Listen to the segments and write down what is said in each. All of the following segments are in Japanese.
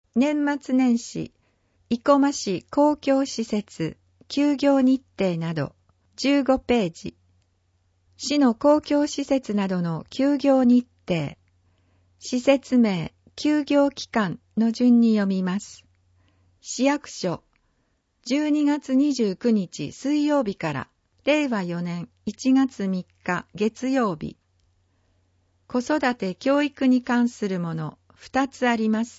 年末年始、生駒市公共施設、休業日程など、15ページ。市の公共施設などの休業日程、施設名、休業期間の順に読みます。市役所、12月29日水曜日から令和4年1月3日月曜日。子育て教育に関するもの2つあります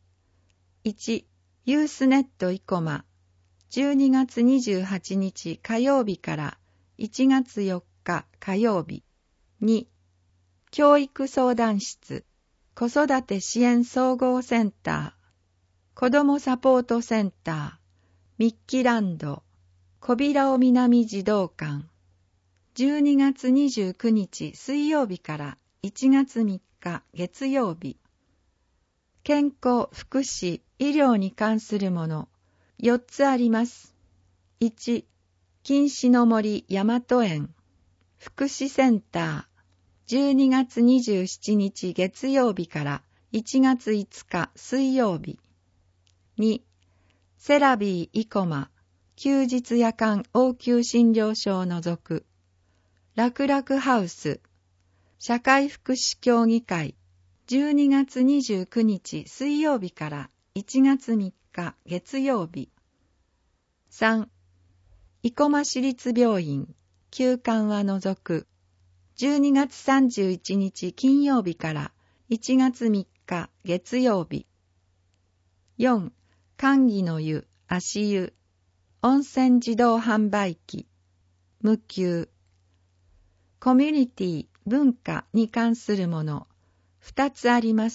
。1、ユースネット生駒、12月28日火曜日から1月4日火曜日。2、教育相談室、子育て支援総合センター、子どもサポートセンター、ミッキランド、小平尾南児童館、12月29日水曜日から1月3日月曜日。健康、福祉、医療に関するもの4つあります。1、錦糸の森大和園、福祉センター、12月27日月曜日から1月5日水曜日。2、セラビー生駒、休日夜間応急診療所を除く、楽々ハウス、社会福祉協議会、12月29日水曜日から1月3日月曜日。3、生駒市立病院、休館は除く、12月31日金曜日から1月3日月曜日。4、寒義の湯、足湯、温泉自動販売機、無給。コミュニティ、文化に関するもの2つあります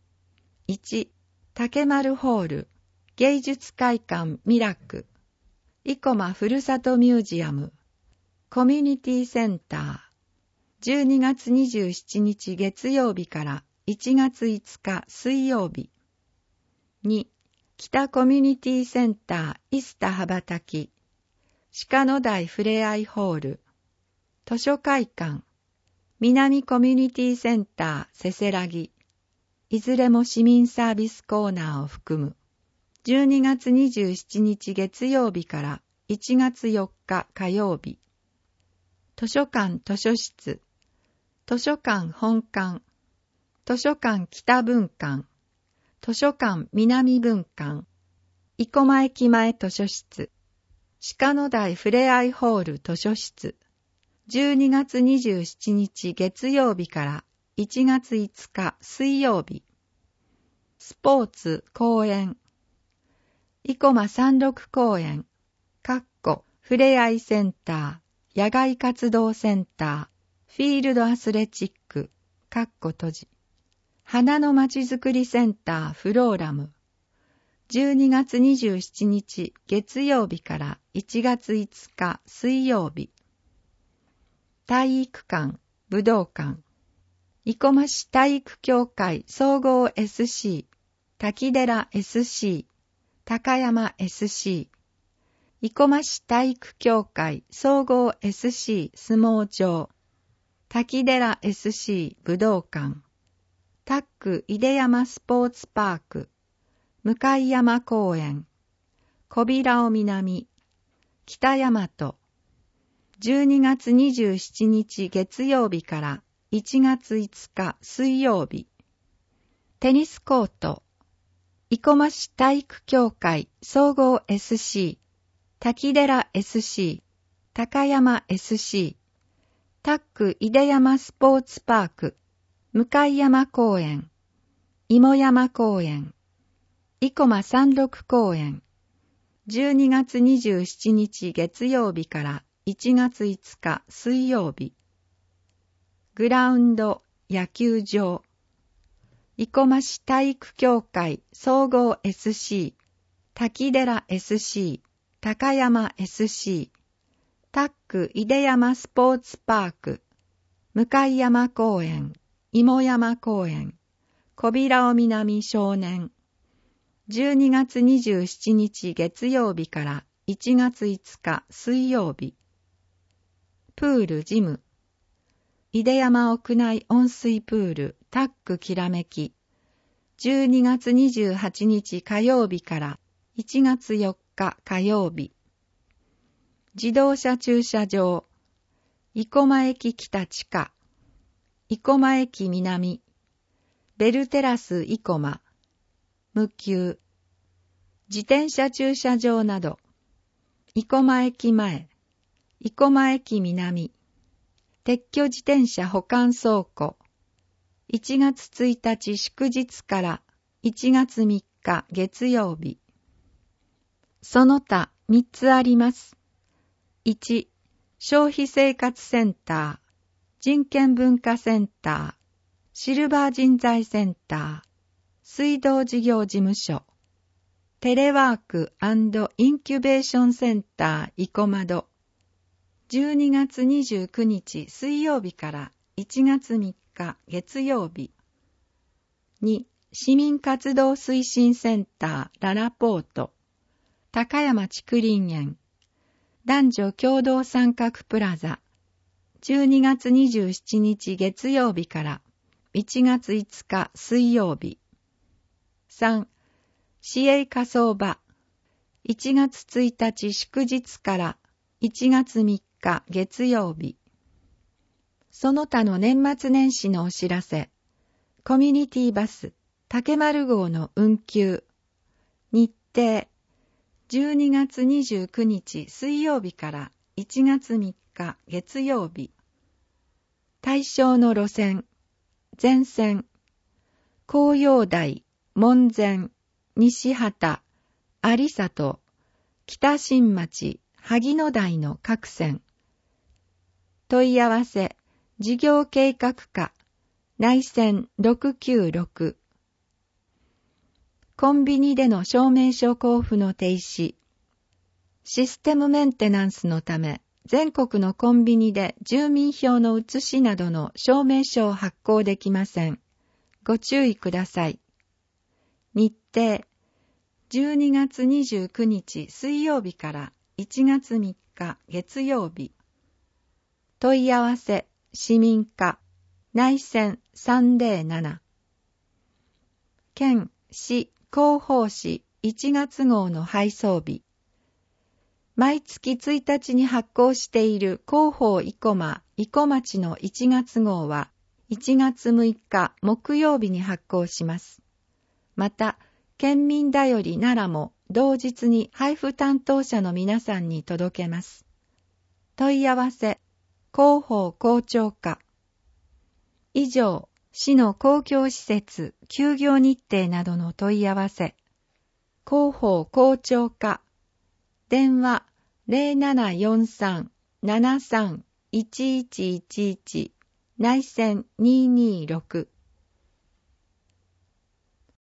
。1、竹丸ホール、芸術会館ミラク、生駒ふるさとミュージアム、コミュニティセンター、12月27日月曜日から1月5日水曜日。2、北コミュニティセンターイスタ羽ばたき、鹿野台ふれあいホール、図書会館、南コミュニティセンターせせらぎ、いずれも市民サービスコーナーを含む、12月27日月曜日から1月4日火曜日。図書館図書室、図書館本館、図書館北分館、図書館南分館、生駒駅前図書室、鹿野台ふれあいホール図書室、12月27日月曜日から1月5日水曜日。スポーツ公園、生駒山麓公園、ふれあいセンター、野外活動センター、フィールドアスレチック、閉じ。花のまちづくりセンターフローラム、12月27日月曜日から1月5日水曜日。体育館、武道館、生駒市体育協会総合 SC、滝寺 SC、高山 SC、生駒市体育協会総合 SC 相撲場、滝寺 SC 武道館、タック出山スポーツパーク、向山公園、小平尾南、北大和、12月27日月曜日から1月5日水曜日。テニスコート、生駒市体育協会総合 SC、滝寺 SC、高山 SC、タック出山スポーツパーク、向山公園、芋山公園、生駒山麓公園、12月27日月曜日から1月5日水曜日。グラウンド、野球場、生駒市体育協会総合 SC、滝寺 SC、高山 SC、タック出山スポーツパーク、向山公園、芋山公園、小平尾南少年、12月27日月曜日から1月5日水曜日。プールジム、出山屋内温水プールタックきらめき、 12月28日火曜日から1月4日火曜日。自動車駐車場、生駒駅北地下、生駒駅南、ベルテラス生駒、無給、自転車駐車場など、生駒駅前、生駒駅南、撤去自転車保管倉庫、1月1日祝日から1月3日月曜日。その他3つあります。1、消費生活センター、人権文化センター、シルバー人材センター、水道事業事務所、テレワーク&インキュベーションセンター生駒戸、12月29日水曜日から1月3日月曜日。2、市民活動推進センターララポート、高山竹林園、男女共同参画プラザ、12月27日月曜日から1月5日水曜日。3、市営火葬場、1月1日祝日から1月3日月曜日。その他の年末年始のお知らせ、コミュニティバス、竹丸号の運休、日程、12月29日水曜日から1月3日月曜日。対象の路線、全線、紅葉台、門前、西畑、有里、北新町、萩野台の各線。問い合わせ、事業計画課、内線696。コンビニでの証明書交付の停止。システムメンテナンスのため、全国のコンビニで住民票の写しなどの証明書を発行できません。ご注意ください。日程、12月29日水曜日から1月3日月曜日。問い合わせ、市民課、内線307。県、市、広報誌1月号の配送日。毎月1日に発行している広報生駒、生駒町の1月号は1月6日木曜日に発行します。また、県民だより奈良も同日に配布担当者の皆さんに届けます。問い合わせ、広報校長課。以上、市の公共施設、休業日程などの問い合わせ。広報校長課。電話0743-73-1111内線226